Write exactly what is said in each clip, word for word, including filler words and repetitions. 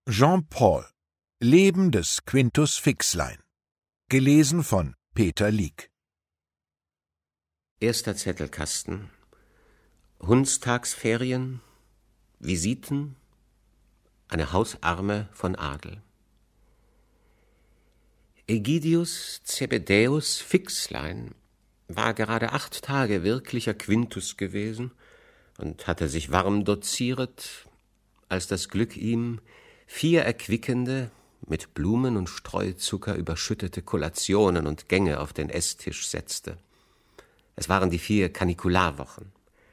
Jean-Paul. Leben des Quintus Fixlein. Gelesen von Peter Lieck. Erster Zettelkasten. Hundstagsferien. Visiten. Eine Hausarme von Adel. Ägidius Zebedäus Fixlein war gerade acht Tage wirklicher Quintus gewesen und hatte sich warm dozieret, als das Glück ihm vier erquickende, mit Blumen und Streuzucker überschüttete Kollationen und Gänge auf den Esstisch setzte. Es waren die vier Kanikularwochen.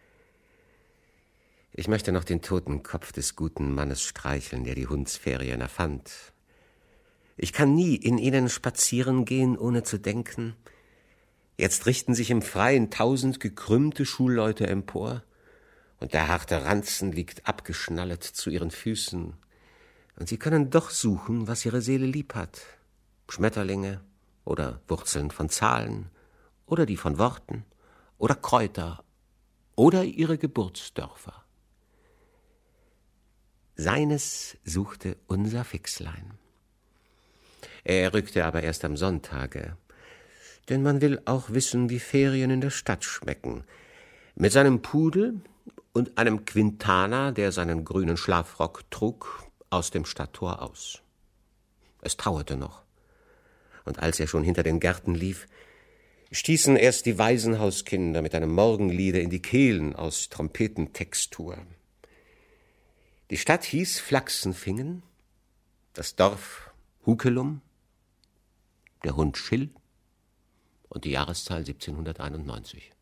Ich möchte noch den toten Kopf des guten Mannes streicheln, der die Hundsferien erfand. Ich kann nie in ihnen spazieren gehen, ohne zu denken, jetzt richten sich im Freien tausend gekrümmte Schulleute empor, und der harte Ranzen liegt abgeschnallet zu ihren Füßen, und sie können doch suchen, was ihre Seele lieb hat. Schmetterlinge oder Wurzeln von Zahlen oder die von Worten oder Kräuter oder ihre Geburtsdörfer. Seines suchte unser Fixlein. Er rückte aber erst am Sonntage, denn man will auch wissen, wie Ferien in der Stadt schmecken. Mit seinem Pudel und einem Quintaner, der seinen grünen Schlafrock trug, aus dem Stadttor aus. Es trauerte noch, und als er schon hinter den Gärten lief, stießen erst die Waisenhauskinder mit einem Morgenliede in die Kehlen aus Trompetentextur. Die Stadt hieß Flachsenfingen, das Dorf Hukelum, der Hund Schill und die Jahreszahl siebzehnhunderteinundneunzig.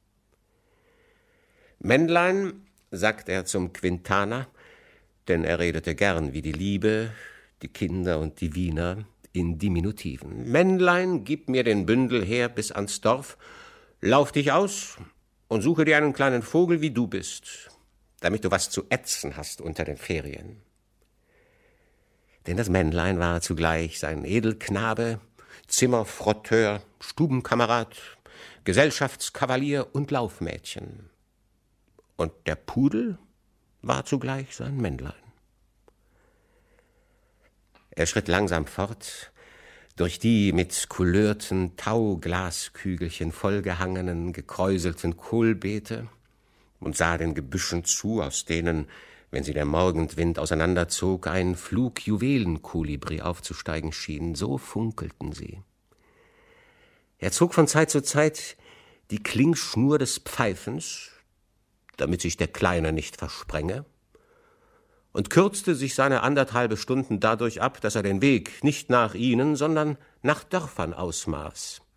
Männlein, sagt er zum Quintaner, denn er redete gern wie die Liebe, die Kinder und die Wiener in Diminutiven. Männlein, gib mir den Bündel her bis ans Dorf, lauf dich aus und suche dir einen kleinen Vogel, wie du bist, damit du was zu ätzen hast unter den Ferien. Denn das Männlein war zugleich sein Edelknabe, Zimmerfrotteur, Stubenkamerad, Gesellschaftskavalier und Laufmädchen. Und der Pudel war zugleich sein Männlein. Er schritt langsam fort, durch die mit couleurten Tauglaskügelchen vollgehangenen, gekräuselten Kohlbeete und sah den Gebüschen zu, aus denen, wenn sie der Morgenwind auseinanderzog, ein Flug Juwelenkolibri aufzusteigen schien, so funkelten sie. Er zog von Zeit zu Zeit die Klingschnur des Pfeifens, damit sich der Kleine nicht versprenge, und kürzte sich seine anderthalbe Stunden dadurch ab, dass er den Weg nicht nach ihnen, sondern nach Dörfern ausmaß.